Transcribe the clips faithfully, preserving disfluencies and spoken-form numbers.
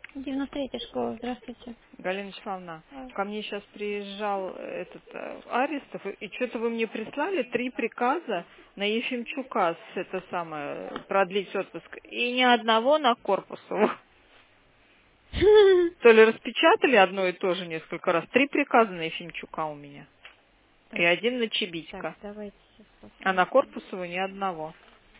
девяносто третья школа, здравствуйте. Галина Вячеславовна, А, ко мне сейчас приезжал этот э, Арестов, и что-то вы мне прислали три приказа на Ефимчука, с, это самое, продлить отпуск, и ни одного на Корпусову. То ли распечатали одно и то же несколько раз. Три приказа на Ефимчука у меня. И Так, один на так, Чебитько. давайте сейчас А на посмотрим. Корпусову ни одного.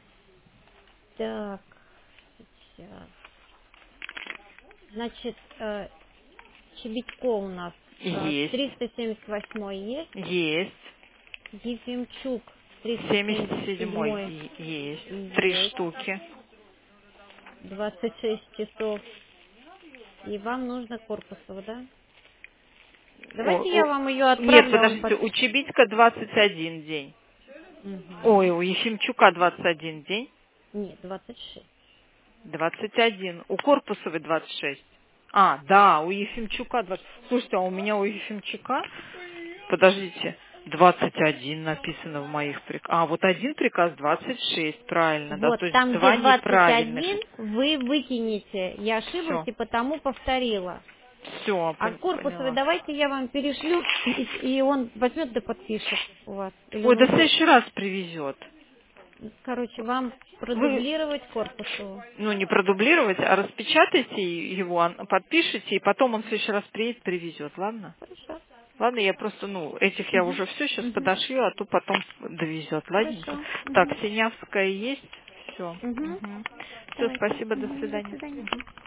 Так, сейчас. Значит, э, Чебедько у нас э, Есть. триста семьдесят восемь есть, Есть. Ефимчук триста семьдесят семьдесят седьмой семь и- есть. Три есть, штуки. двадцать шесть часов. И вам нужно Корпусово, да? О- Давайте я о- вам ее Нет, отправлю, а он подождите, у подпишет. Чебитько двадцать один день. Ой, Угу. у Ефимчука двадцать один день. Нет, двадцать шесть. двадцать один. У Корпусовой двадцать шесть. А, да, у Ефимчука двадцать. Слушайте, а у меня у Ефимчука, подождите, двадцать один написано в моих приказах. А, вот один приказ двадцать шесть, правильно, да, Вот, то есть там, где два двадцать неправильных. один, вы выкинете. Я ошиблась Все, и потому повторила. все, А Корпусовой поняла. давайте я вам перешлю, и, и он возьмет да подпишет у вас. Или Ой, да в нужно, следующий раз привезет. короче, вам Вы, продублировать Корпусову. ну, не продублировать, а распечатайте его, а, подпишите, и потом он в следующий раз приедет, привезет, ладно? Хорошо. Ладно, я просто, ну, этих я Угу. уже все сейчас Угу. подошью, а то потом довезет, ладненько. Хорошо. Так, Угу. Синявская есть, все. Угу. Все, Давайте. спасибо, до Угу. До свидания. свидания. Мгм.